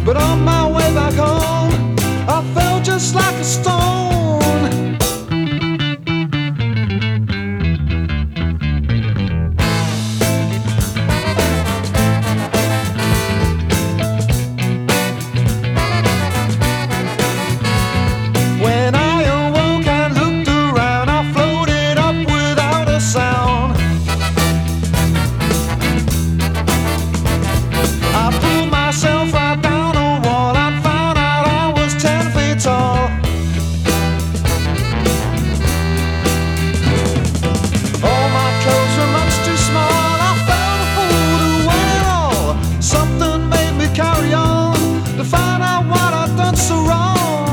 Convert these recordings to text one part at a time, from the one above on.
But on my way back home, I felt just like a stone. When I awoke and looked around, I floated up without a sound. I pulled myself right down a wall and found out I was 10 feet tall. All my clothes were much too small. I felt a fool to wear it all. Something made me carry on to find out what I'd done so wrong.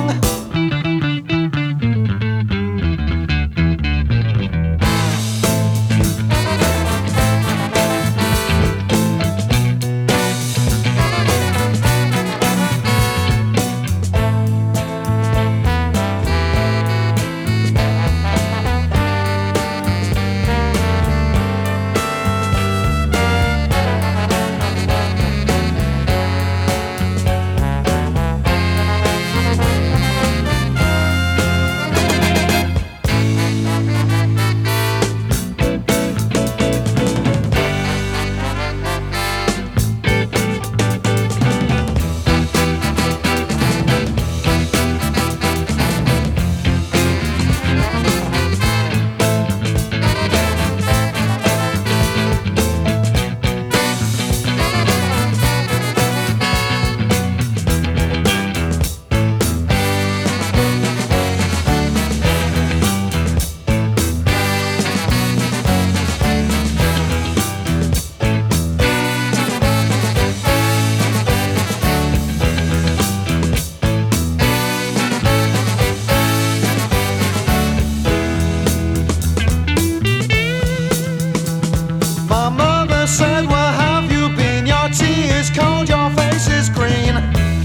My mother said, where have you been? Your tea is cold, your face is green.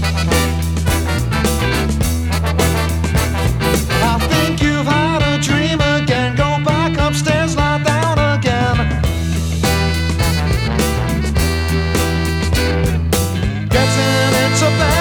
I think you've had a dream again. Go back upstairs, lie down again. Getting into bed